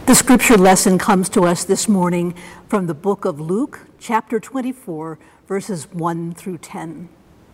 The scripture lesson comes to us this morning from the book of Luke, chapter 24, verses 1 through 10.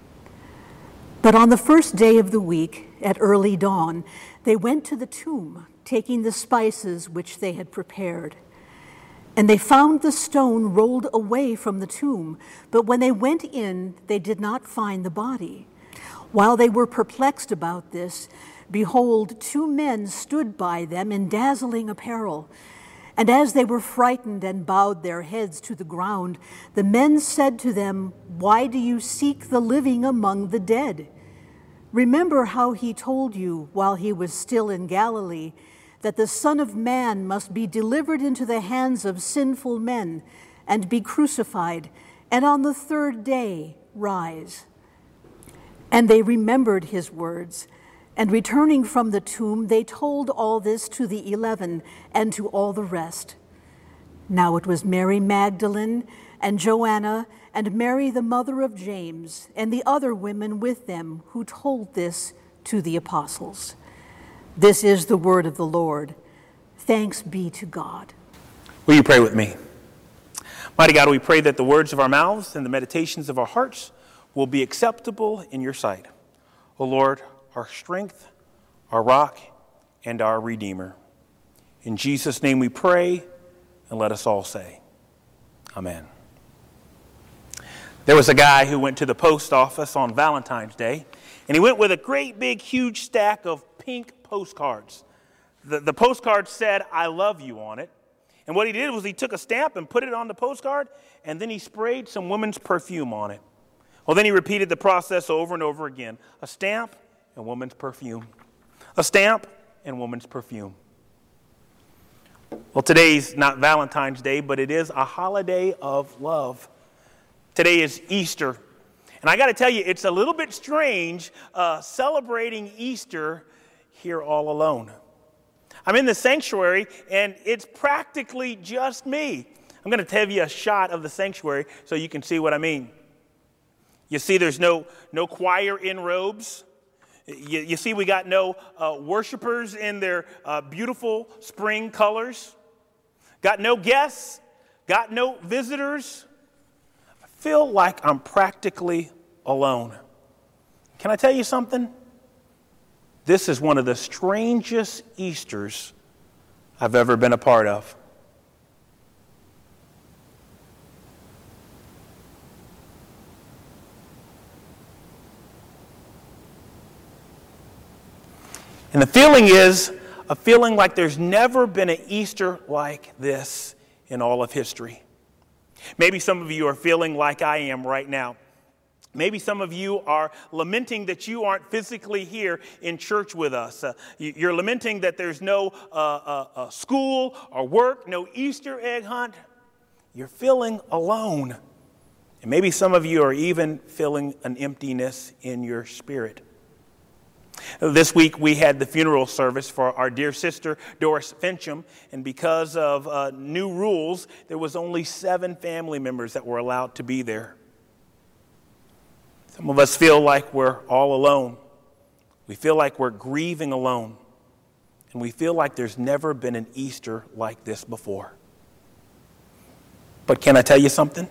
But on the first day of the week, at early dawn, they went to the tomb, taking the spices which they had prepared. And they found the stone rolled away from the tomb, but when they went in, they did not find the body. While they were perplexed about this, behold, two men stood by them in dazzling apparel. And as they were frightened and bowed their heads to the ground, the men said to them, "Why do you seek the living among the dead? Remember how he told you while he was still in Galilee, that the Son of Man must be delivered into the hands of sinful men and be crucified, and on the third day rise." And they remembered his words, and returning from the tomb, they told all this to the 11 and to all the rest. Now it was Mary Magdalene and Joanna and Mary the mother of James and the other women with them who told this to the apostles. This is the word of the Lord. Thanks be to God. Will you pray with me? Mighty God, we pray that the words of our mouths and the meditations of our hearts will be acceptable in your sight. O Lord, our strength, our rock, and our Redeemer. In Jesus' name we pray, and let us all say, Amen. There was a guy who went to the post office on Valentine's Day, and he went with a great big huge stack of pink postcards. The postcard said, "I love you" on it. And what he did was he took a stamp and put it on the postcard, and then he sprayed some women's perfume on it. Well, then he repeated the process over and over again. A stamp and woman's perfume. A stamp and woman's perfume. Well, today's not Valentine's Day, but it is a holiday of love. Today is Easter. And I got to tell you, it's a little bit strange celebrating Easter here all alone. I'm in the sanctuary, and it's practically just me. I'm going to give you a shot of the sanctuary so you can see what I mean. You see there's no choir in robes. You see we got no worshipers in their beautiful spring colors. Got no guests. Got no visitors. I feel like I'm practically alone. Can I tell you something? This is one of the strangest Easters I've ever been a part of. And the feeling is a feeling like there's never been an Easter like this in all of history. Maybe some of you are feeling like I am right now. Maybe some of you are lamenting that you aren't physically here in church with us. You're lamenting that there's no school or work, no Easter egg hunt. You're feeling alone. And maybe some of you are even feeling an emptiness in your spirit. This week we had the funeral service for our dear sister Doris Fincham, and because of new rules, there was only 7 family members that were allowed to be there. Some of us feel like we're all alone. We feel like we're grieving alone, and we feel like there's never been an Easter like this before. But can I tell you something?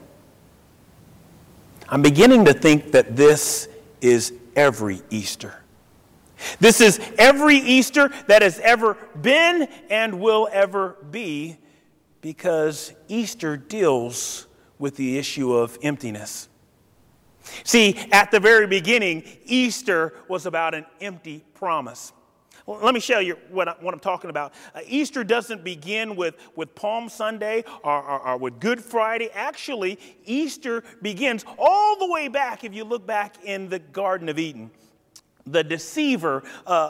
I'm beginning to think that this is every Easter. This is every Easter that has ever been and will ever be, because Easter deals with the issue of emptiness. See, at the very beginning, Easter was about an empty promise. Well, let me show you what I'm talking about. Easter doesn't begin with Palm Sunday or with Good Friday. Actually, Easter begins all the way back, if you look back in the Garden of Eden. The deceiver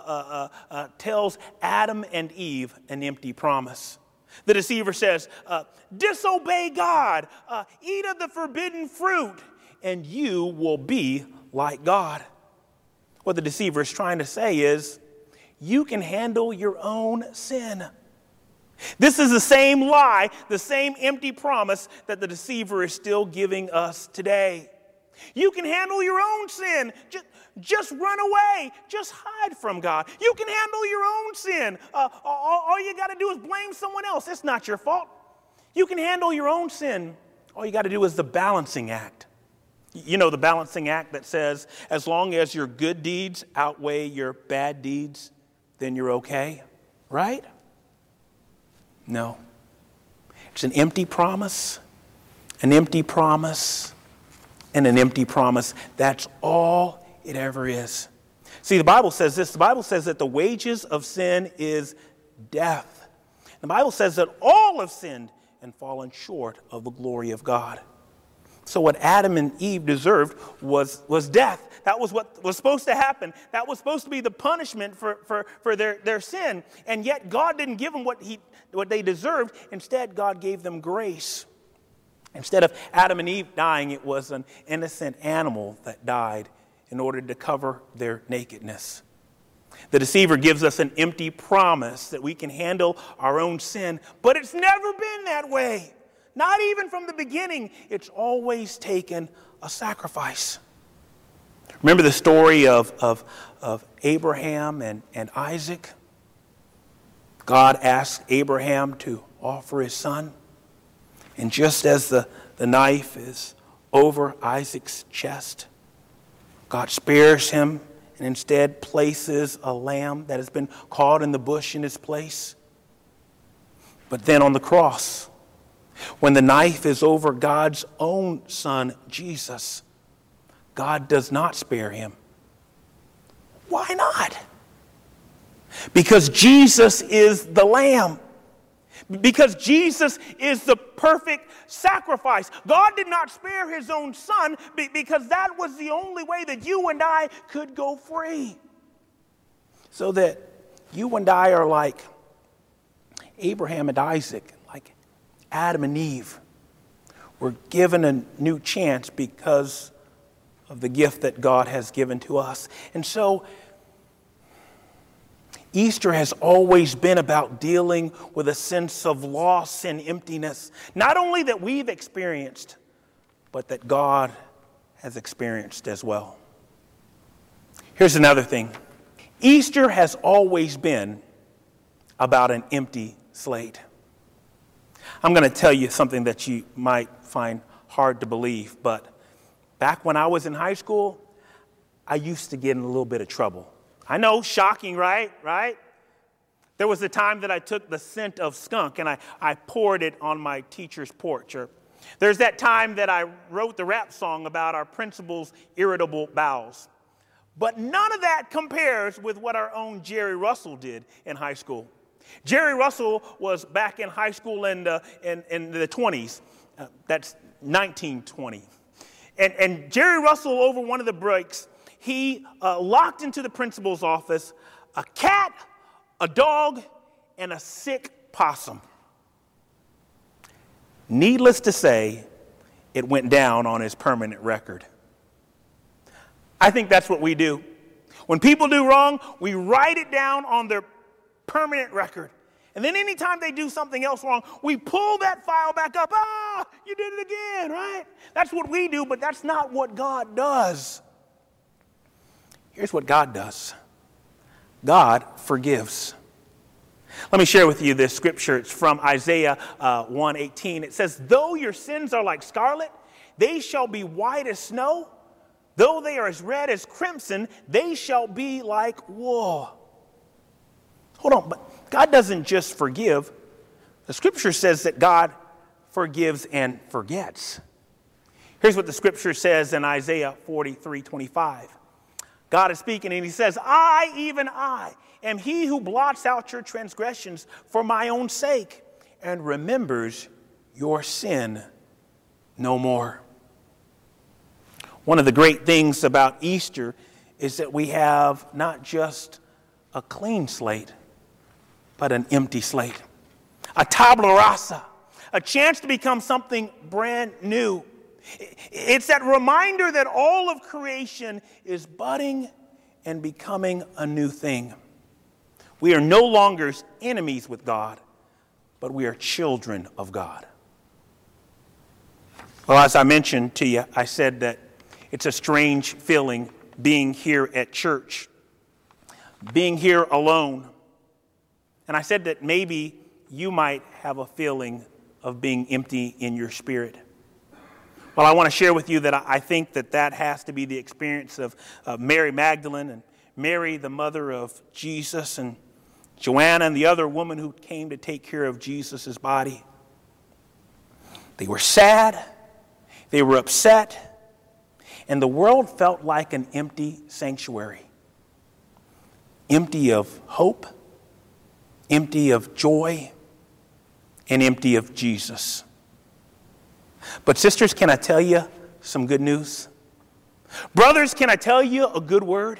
tells Adam and Eve an empty promise. The deceiver says, disobey God, eat of the forbidden fruit, and you will be like God. What the deceiver is trying to say is, you can handle your own sin. This is the same lie, the same empty promise that the deceiver is still giving us today. You can handle your own sin. Just run away. Just hide from God. You can handle your own sin. All you got to do is blame someone else. It's not your fault. You can handle your own sin. All you got to do is the balancing act. You know the balancing act that says, as long as your good deeds outweigh your bad deeds, then you're okay, right? No. It's an empty promise, and an empty promise. That's all it ever is. See, the Bible says this. The Bible says that the wages of sin is death. The Bible says that all have sinned and fallen short of the glory of God. So what Adam and Eve deserved was death. That was what was supposed to happen. That was supposed to be the punishment for their sin. And yet God didn't give them what they deserved. Instead, God gave them grace. Instead of Adam and Eve dying, it was an innocent animal that died in order to cover their nakedness. The deceiver gives us an empty promise that we can handle our own sin, but it's never been that way. Not even from the beginning. It's always taken a sacrifice. Remember the story of Abraham and Isaac? God asked Abraham to offer his son. And just as the knife is over Isaac's chest, God spares him and instead places a lamb that has been caught in the bush in his place. But then on the cross, when the knife is over God's own son, Jesus, God does not spare him. Why not? Because Jesus is the lamb. Because Jesus is the perfect sacrifice. God did not spare his own son because that was the only way that you and I could go free. So that you and I are like Abraham and Isaac, like Adam and Eve. We're given a new chance because of the gift that God has given to us. And so Easter has always been about dealing with a sense of loss and emptiness, not only that we've experienced, but that God has experienced as well. Here's another thing. Easter has always been about an empty slate. I'm going to tell you something that you might find hard to believe, but back when I was in high school, I used to get in a little bit of trouble. I know, shocking, right? There was a time that I took the scent of skunk and I poured it on my teacher's porch. Or there's that time that I wrote the rap song about our principal's irritable bowels. But none of that compares with what our own Jerry Russell did in high school. Jerry Russell was back in high school in the 20s. That's 1920. And Jerry Russell, over one of the breaks, he locked into the principal's office a cat, a dog, and a sick possum. Needless to say, it went down on his permanent record. I think that's what we do. When people do wrong, we write it down on their permanent record. And then anytime they do something else wrong, we pull that file back up. You did it again, right? That's what we do, but that's not what God does. Here's what God does. God forgives. Let me share with you this scripture. It's from Isaiah 1:18. It says, though your sins are like scarlet, they shall be white as snow. Though they are as red as crimson, they shall be like wool. Hold on, but God doesn't just forgive. The scripture says that God forgives and forgets. Here's what the scripture says in Isaiah 43:25. God is speaking and he says, I, even I, am he who blots out your transgressions for my own sake and remembers your sin no more. One of the great things about Easter is that we have not just a clean slate, but an empty slate. A tabula rasa, a chance to become something brand new. It's that reminder that all of creation is budding and becoming a new thing. We are no longer enemies with God, but we are children of God. Well, as I mentioned to you, I said that It's a strange feeling being here at church, being here alone. And I said that maybe you might have a feeling of being empty in your spirit. Well, I want to share with you that I think that has to be the experience of Mary Magdalene and Mary, the mother of Jesus, and Joanna and the other woman who came to take care of Jesus' body. They were sad, they were upset, and the world felt like an empty sanctuary. Empty of hope, empty of joy, and empty of Jesus. But sisters, can I tell you some good news? Brothers, can I tell you a good word?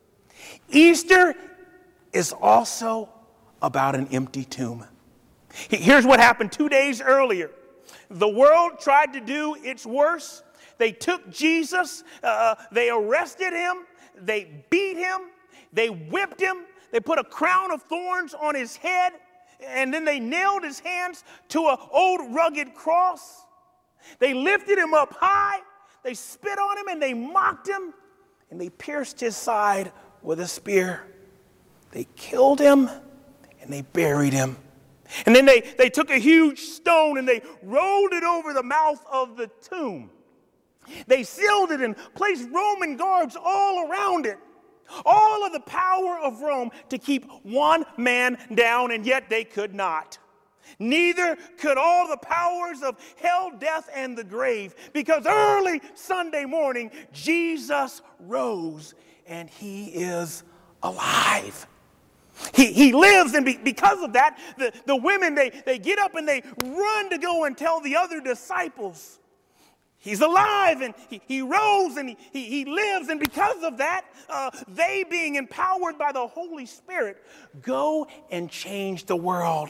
Easter is also about an empty tomb. Here's what happened 2 days earlier. The world tried to do its worst. They took Jesus, they arrested him, they beat him, they whipped him, they put a crown of thorns on his head, and then they nailed his hands to an old rugged cross. They lifted him up high, they spit on him, and they mocked him, and they pierced his side with a spear. They killed him, and they buried him. And then they took a huge stone, and they rolled it over the mouth of the tomb. They sealed it and placed Roman guards all around it. All of the power of Rome to keep one man down, and yet they could not. Neither could all the powers of hell, death, and the grave, because early Sunday morning, Jesus rose, and he is alive. He lives, and because of that, the women, they get up and they run to go and tell the other disciples. He's alive, and he rose, and he lives, and because of that, they, being empowered by the Holy Spirit, go and change the world.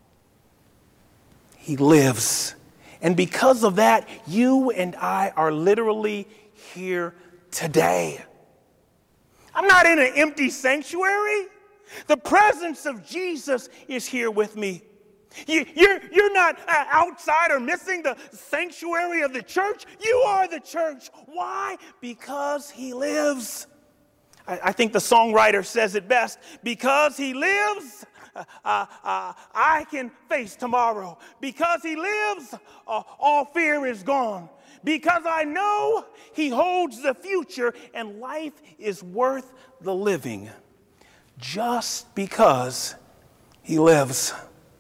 He lives. And because of that, you and I are literally here today. I'm not in an empty sanctuary. The presence of Jesus is here with me. You're not outside or missing the sanctuary of the church. You are the church. Why? Because he lives. I think the songwriter says it best. Because he lives, I can face tomorrow. Because he lives, all fear is gone. Because I know he holds the future, and life is worth the living just because he lives.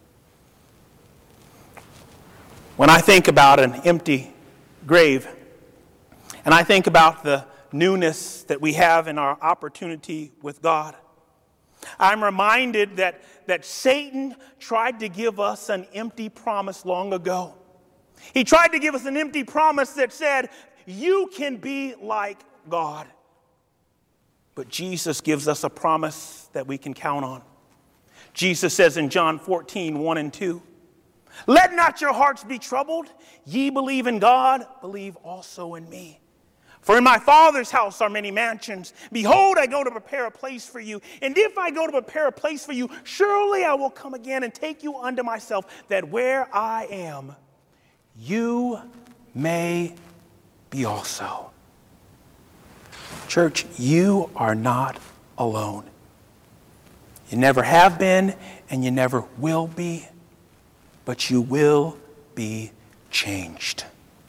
When I think about an empty grave, and I think about the newness that we have in our opportunity with God, I'm reminded that Satan tried to give us an empty promise long ago. He tried to give us an empty promise that said, you can be like God. But Jesus gives us a promise that we can count on. Jesus says in John 14, 1 and 2, let not your hearts be troubled. Ye believe in God, believe also in me. For in my Father's house are many mansions. Behold, I go to prepare a place for you. And if I go to prepare a place for you, surely I will come again and take you unto myself, that where I am, you may be also. Church, you are not alone. You never have been, and you never will be, but you will be changed.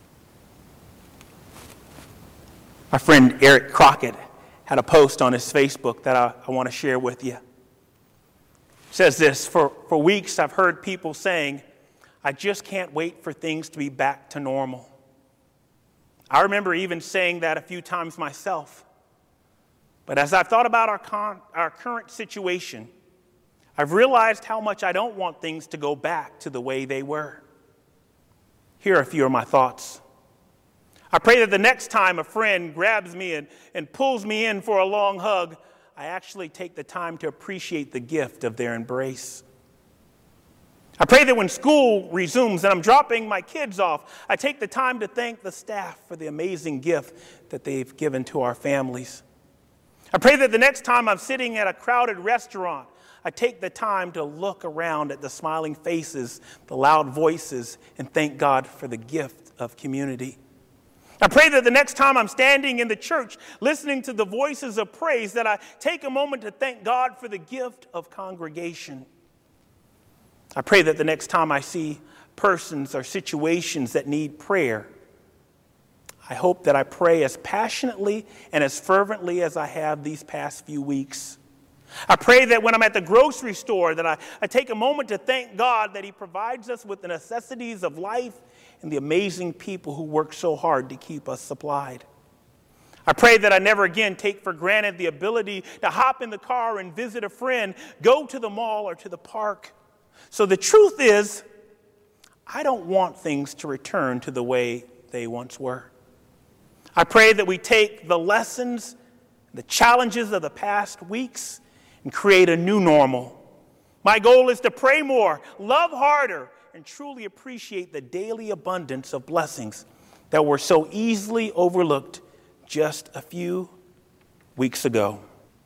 My friend Eric Crockett had a post on his Facebook that I want to share with you. It says this, for weeks I've heard people saying, I just can't wait for things to be back to normal. I remember even saying that a few times myself. But as I've thought about our current situation, I've realized how much I don't want things to go back to the way they were. Here are a few of my thoughts. I pray that the next time a friend grabs me and pulls me in for a long hug, I actually take the time to appreciate the gift of their embrace. I pray that when school resumes and I'm dropping my kids off, I take the time to thank the staff for the amazing gift that they've given to our families. I pray that the next time I'm sitting at a crowded restaurant, I take the time to look around at the smiling faces, the loud voices, and thank God for the gift of community. I pray that the next time I'm standing in the church listening to the voices of praise, that I take a moment to thank God for the gift of congregation. I pray that the next time I see persons or situations that need prayer, I hope that I pray as passionately and as fervently as I have these past few weeks. I pray that when I'm at the grocery store, that I take a moment to thank God that He provides us with the necessities of life and the amazing people who work so hard to keep us supplied. I pray that I never again take for granted the ability to hop in the car and visit a friend, go to the mall or to the park. So the truth is, I don't want things to return to the way they once were. I pray that we take the lessons, the challenges of the past weeks, and create a new normal. My goal is to pray more, love harder, and truly appreciate the daily abundance of blessings that were so easily overlooked just a few weeks ago.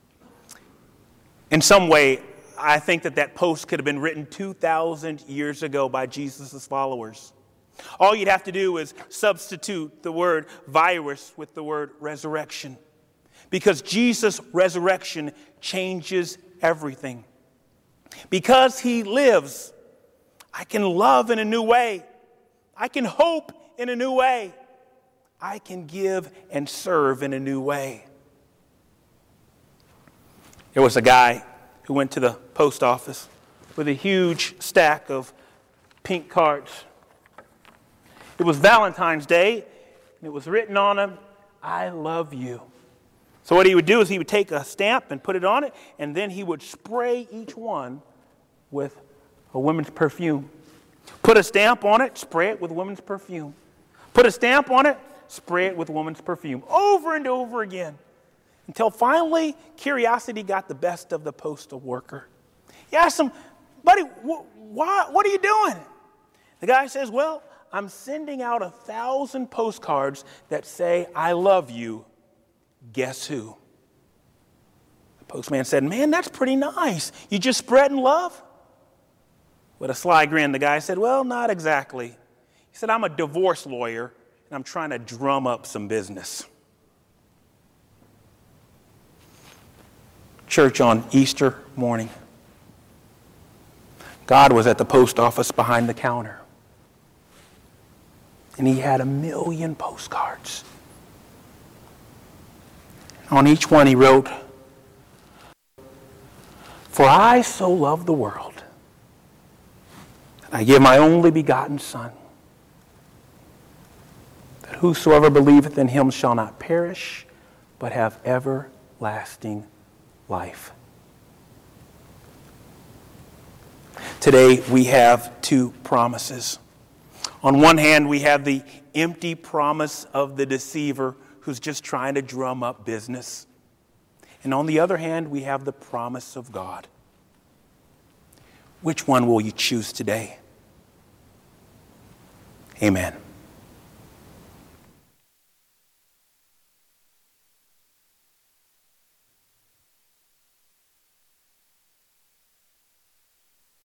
In some way, I think that post could have been written 2,000 years ago by Jesus' followers. All you'd have to do is substitute the word virus with the word resurrection, because Jesus' resurrection changes everything. Because He lives, I can love in a new way. I can hope in a new way. I can give and serve in a new way. There was a guy who went to the post office with a huge stack of pink cards. It was Valentine's Day, and it was written on them, "I love you." So what he would do is he would take a stamp and put it on it, and then he would spray each one with a woman's perfume. Put a stamp on it, spray it with woman's perfume. Put a stamp on it, spray it with woman's perfume. Over and over again. Until finally, curiosity got the best of the postal worker. He asked him, "Buddy, what are you doing?" The guy says, "Well, I'm sending out 1,000 postcards that say, 'I love you.' Guess who?" The postman said, "Man, that's pretty nice. You just spreading love?" With a sly grin, the guy said, "Well, not exactly." He said, "I'm a divorce lawyer, and I'm trying to drum up some business." Church, on Easter morning, God was at the post office behind the counter, and He had 1,000,000 postcards. On each one He wrote, "For I so loved the world, that I give my only begotten Son, that whosoever believeth in Him shall not perish, but have everlasting life." Today we have two promises. On one hand, we have the empty promise of the deceiver who's just trying to drum up business. And on the other hand, we have the promise of God. Which one will you choose today? Amen.